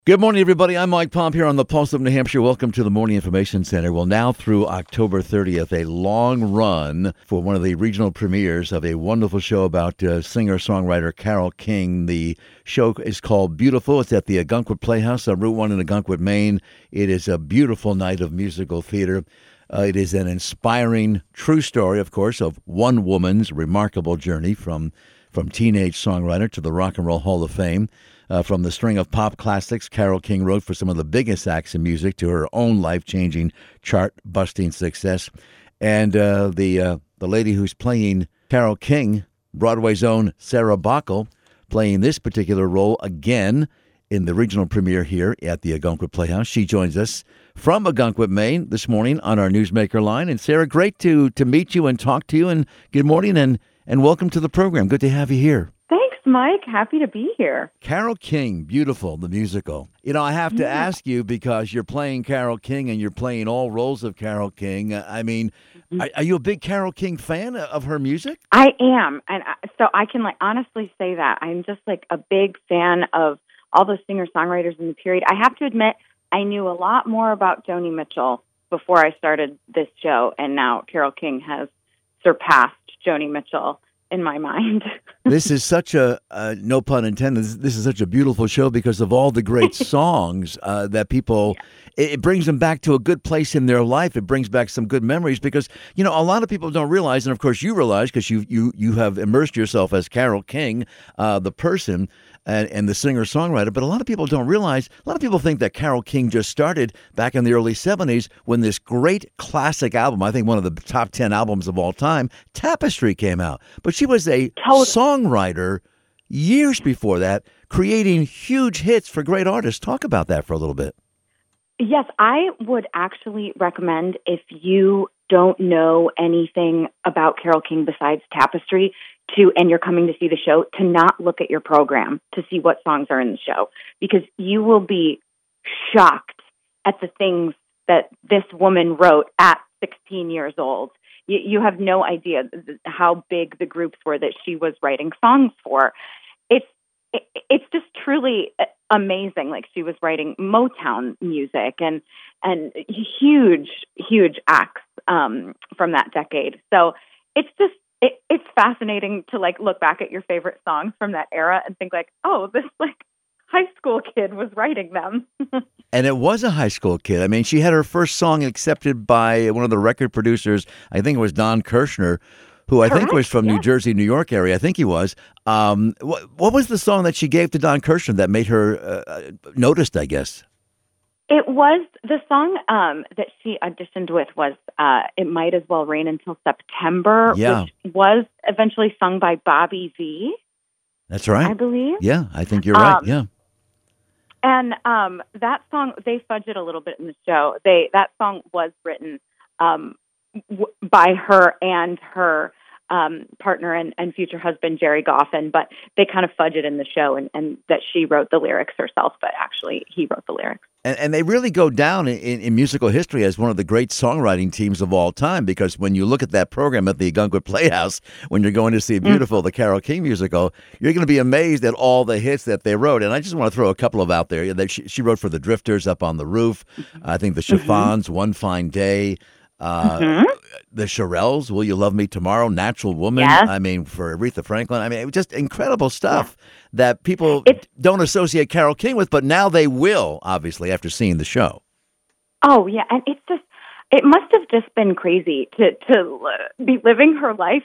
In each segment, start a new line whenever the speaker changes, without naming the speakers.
Good morning, everybody. I'm Mike Pomp here on the Pulse of New Hampshire. Welcome to the Morning Information Center. Well, now through October 30th, a long run for one of the regional premieres of a wonderful show about singer-songwriter Carole King. The show is called Beautiful. It's at the Ogunquit Playhouse on Route 1 in Ogunquit, Maine. It is a beautiful night of musical theater. It is an inspiring, true story, of course, of one woman's remarkable journey from teenage songwriter to the Rock and Roll Hall of Fame. From the string of pop classics Carole King wrote for some of the biggest acts in music to her own life-changing, chart-busting success. And the lady who's playing Carole King, Broadway's own Sarah Bachel, playing this particular role again in the regional premiere here at the Ogunquit Playhouse. She joins us from Ogunquit, Maine this morning on our Newsmaker line. And Sarah, great to meet you and talk to you. And good morning and welcome to the program. Good to have you here.
Mike, happy to be here.
Carole King, Beautiful, the musical. You know, I have to ask you because you're playing Carole King and you're playing all roles of Carole King. I mean, are you a big Carole King fan of her music?
I am. And so I can honestly say that. I'm just a big fan of all those singer-songwriters in the period. I have to admit, I knew a lot more about Joni Mitchell before I started this show. And now Carole King has surpassed Joni Mitchell in my mind.
This is such a, no pun intended, this is such a beautiful show because of all the great songs that people, it brings them back to a good place in their life. It brings back some good memories because, you know, a lot of people don't realize, and of course you realize because you have immersed yourself as Carole King, the person, and the singer-songwriter, but a lot of people don't realize, a lot of people think that Carole King just started back in the early 70s when this great classic album, I think one of the top 10 albums of all time, Tapestry, came out. But she was a songwriter years before that, creating huge hits for great artists. Talk about that for a little bit.
Yes, I would actually recommend, if you don't know anything about Carole King besides Tapestry, and you're coming to see the show, to not look at your program to see what songs are in the show, because you will be shocked at the things that this woman wrote at 16 years old. You have no idea how big the groups were that she was writing songs for. It's just truly amazing. Like, she was writing Motown music and huge acts from that decade. So it's just, it's fascinating to look back at your favorite songs from that era and think oh, this high school kid was writing them.
And it was a high school kid. I mean, she had her first song accepted by one of the record producers. I think it was Don Kirshner, who I think was from New Jersey, New York area. I think he was. What was the song that she gave to Don Kirshner that made her noticed, I guess?
It was the song that she auditioned with was It Might As Well Rain Until September, which was eventually sung by Bobby V. That's right. I believe.
Yeah, I think you're right. Yeah.
And that song, they fudge it a little bit in the show. That song was written by her and her partner and future husband, Jerry Goffin, but they kind of fudge it in the show and that she wrote the lyrics herself, but actually he wrote the lyrics.
And they really go down in musical history as one of the great songwriting teams of all time, because when you look at that program at the Ogunquit Playhouse, when you're going to see Beautiful, the Carole King musical, you're going to be amazed at all the hits that they wrote. And I just want to throw a couple of out there. She wrote for the Drifters, Up on the Roof, I think the Chiffons, One Fine Day, the Shirelles, Will You Love Me Tomorrow, Natural Woman, I mean, for Aretha Franklin. I mean, it was just incredible stuff that people don't associate Carole King with, but now they will, obviously, after seeing the show.
Oh, yeah, and it must have just been crazy to be living her life.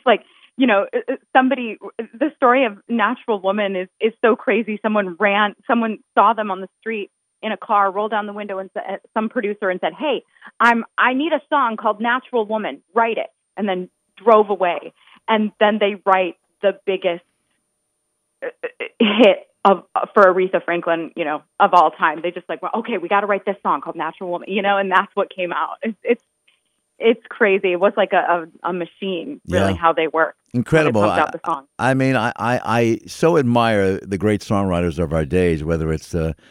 The story of Natural Woman is so crazy. Someone saw them on the street in a car, rolled down the window and some producer and said, "Hey, I need a song called Natural Woman, write it," and then drove away. And then they write the biggest hit for Aretha Franklin, of all time. They just well, okay, we got to write this song called Natural Woman, and that's what came out. It's crazy. It was like a machine, really, how they work.
Incredible.
Out the song.
I mean, I so admire the great songwriters of our days, whether it's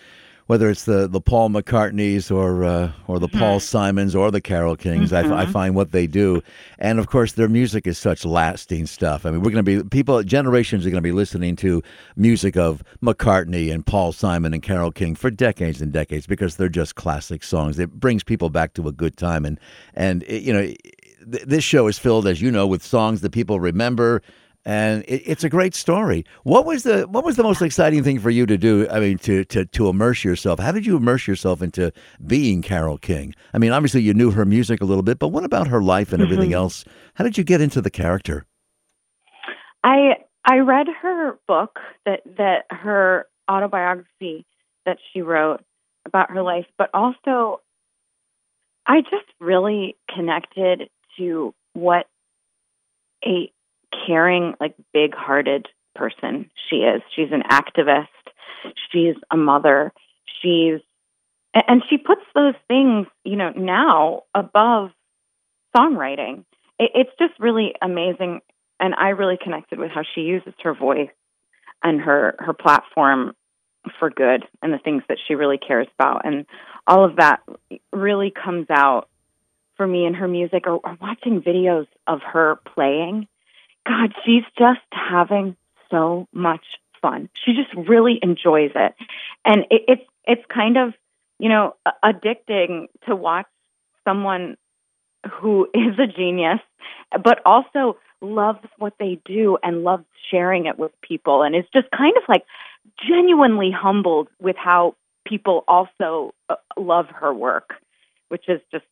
whether it's the Paul McCartneys or the Paul Simons or the Carole Kings. I find what they do, and of course their music is such lasting stuff. I mean, we're going to be generations are going to be listening to music of McCartney and Paul Simon and Carole King for decades and decades because they're just classic songs. It brings people back to a good time, and this show is filled, as you know, with songs that people remember. And it's a great story. What was the most exciting thing for you to do? I mean, to immerse yourself. How did you immerse yourself into being Carole King? I mean, obviously you knew her music a little bit, but what about her life and everything else? How did you get into the character?
I read her book, that her autobiography that she wrote about her life, but also I just really connected to what a caring, like big-hearted person she is. She's an activist. She's a mother. And she puts those things, now above songwriting. It's just really amazing. And I really connected with how she uses her voice and her platform for good and the things that she really cares about. And all of that really comes out for me in her music or watching videos of her playing. God, she's just having so much fun. She just really enjoys it. And it's kind of, addicting to watch someone who is a genius, but also loves what they do and loves sharing it with people. And is just kind of like genuinely humbled with how people also love her work, which is just,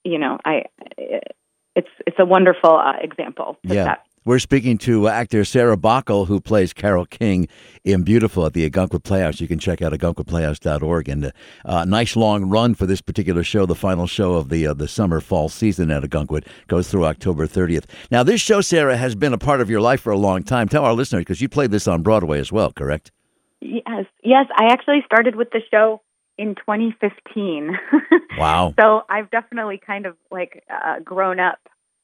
it's a wonderful example.
Yeah. We're speaking to actor Sarah Bachel, who plays Carole King in Beautiful at the Ogunquit Playhouse. You can check out ogunquitplayhouse.org. And a nice long run for this particular show. The final show of the summer-fall season at Ogunquit goes through October 30th. Now, this show, Sarah, has been a part of your life for a long time. Tell our listeners, because you played this on Broadway as well, correct?
Yes. I actually started with the show in 2015.
Wow.
So I've definitely kind of grown up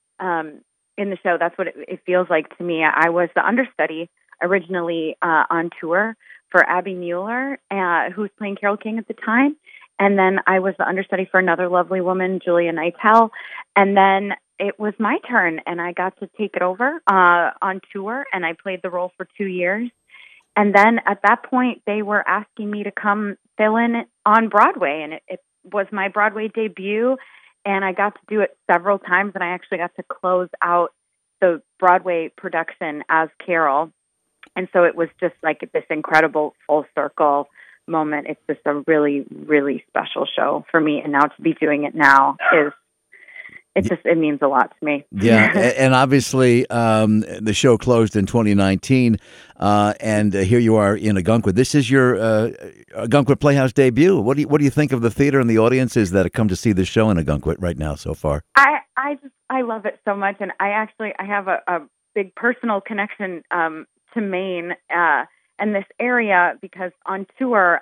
in the show. That's what it feels like to me. I was the understudy originally on tour for Abby Mueller, who was playing Carole King at the time. And then I was the understudy for another lovely woman, Julia Nightel. And then it was my turn, and I got to take it over on tour, and I played the role for 2 years. And then at that point, they were asking me to come fill in on Broadway, and it was my Broadway debut. And I got to do it several times, and I actually got to close out the Broadway production as Carole. And so it was just like this incredible full circle moment. It's just a really, really special show for me. And now to be doing it now it means a lot to me.
Yeah, and obviously the show closed in 2019, and here you are in Ogunquit. This is your Ogunquit Playhouse debut. What do you think of the theater and the audiences that have come to see the show in Ogunquit right now so far?
I love it so much, and I have a big personal connection to Maine and this area because on tour.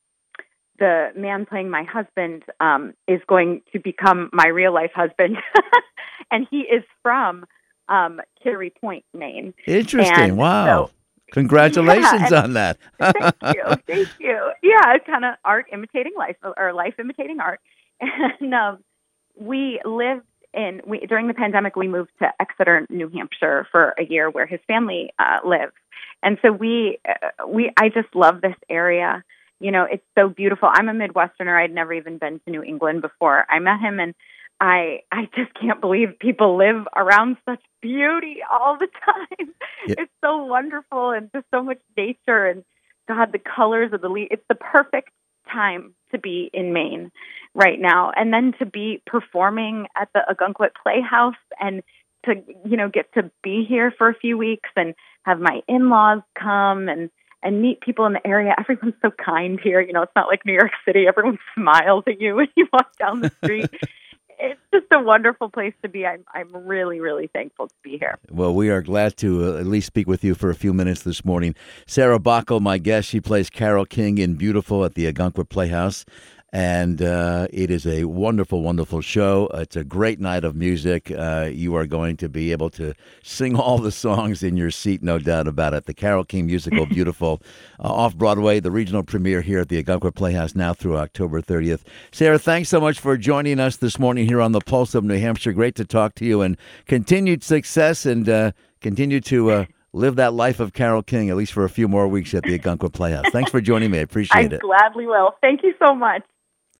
The man playing my husband is going to become my real life husband, and he is from Kittery Point, Maine.
Interesting!
And
wow,
so,
congratulations on that.
Thank you. Yeah, it's kind of art imitating life, or life imitating art. And we lived during the pandemic. We moved to Exeter, New Hampshire, for a year, where his family lives, and so I just love this area. It's so beautiful. I'm a Midwesterner. I'd never even been to New England before I met him, and I just can't believe people live around such beauty all the time. Yeah. It's so wonderful, and just so much nature, and God, the colors of the leaves. It's the perfect time to be in Maine right now, and then to be performing at the Ogunquit Playhouse, and to get to be here for a few weeks and have my in-laws come and meet people in the area. Everyone's so kind here. It's not like New York City. Everyone smiles at you when you walk down the street. It's just a wonderful place to be. I'm really, really thankful to be here.
Well, we are glad to at least speak with you for a few minutes this morning. Sarah Bachel, my guest, she plays Carole King in Beautiful at the Ogunquit Playhouse. And it is a wonderful, wonderful show. It's a great night of music. You are going to be able to sing all the songs in your seat, no doubt about it. The Carole King musical, Beautiful, off-Broadway, the regional premiere here at the Algonquin Playhouse now through October 30th. Sarah, thanks so much for joining us this morning here on the Pulse of New Hampshire. Great to talk to you, and continued success, and continue to live that life of Carole King, at least for a few more weeks at the Algonquin Playhouse. Thanks for joining me. I appreciate it.
I gladly will. Thank you so much.